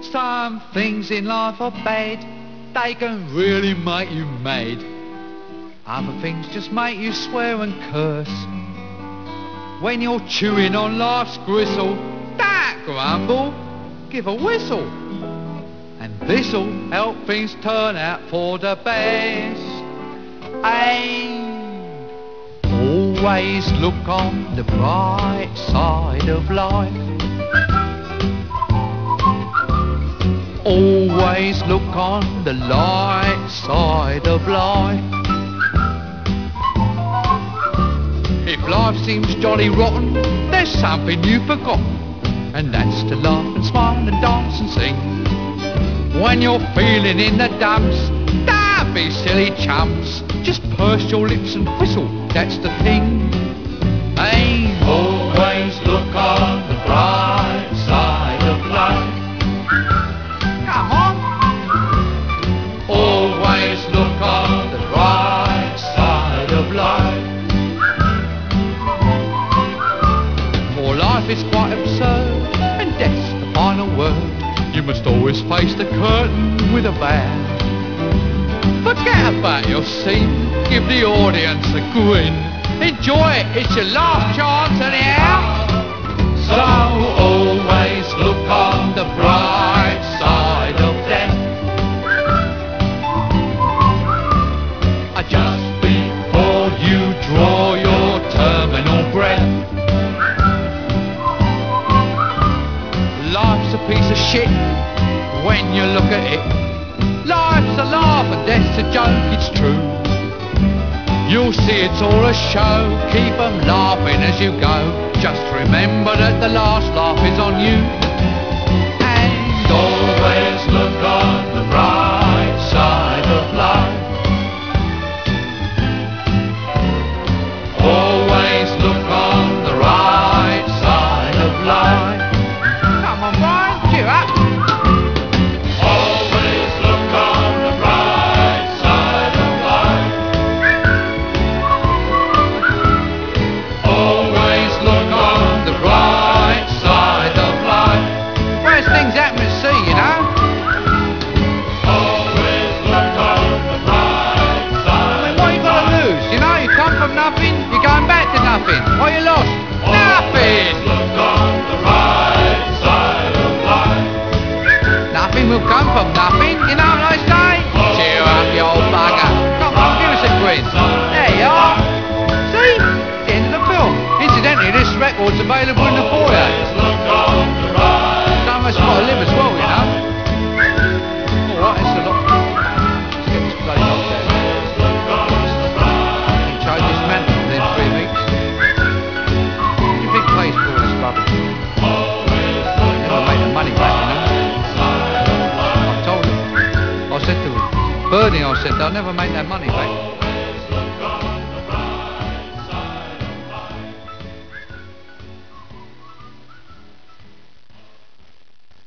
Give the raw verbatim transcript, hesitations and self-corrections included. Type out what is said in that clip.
Some things in life are bad, they can really make you mad. Other things just make you swear and curse. When you're chewing on life's gristle, don't grumble, give a whistle. And this'll help things turn out for the best. And always look on the bright side of life. Always look on the light side of life. If life seems jolly rotten, there's something you've forgotten, and that's to laugh and smile and dance and sing. When you're feeling in the dumps, don't be silly chumps, just purse your lips and whistle, that's the thing. Hey, always look on the bright side of life. Come on. Always look on the bright side of life. For life is quite absurd, and death's the final word. You must always face the curtain with a bow. Forget about your scene, give the audience a grin. Enjoy it, it's your last chance anyhow. So always look on the bright side of death. Just before you draw your terminal breath. Life's a piece of shit when you look at it. Life's a laugh and death's a joke, it's true. You'll see it's all a show, keep 'em laughing as you go. Just remember that the last laugh is on you. And always look on the bright side of life. Always look on the right side of life. Come on, Brian, cheer up. Always look on the right side of life. Always look on the right side of life. Worst things happen at sea, you know. Always look on the right side. I mean, what you got to lose? You know, you come from nothing, you're going back to nothing. What you lost? Nothing. Look on the right side of life. Nothing will come from nothing, you know what I say? Cheer up, you old bugger. Come on, give us a grin. There you are. See? It's the end of the film. Incidentally, this record's available in the foyer. Some of us got to live as well, you know. Alright, it's a lot. Let's get this bloody dog down. Try this man within three weeks. What do you think pays for all this rubbish? Never made the money back, you know. I told him. I said to him, Bernie, I said, they'll never make that money back.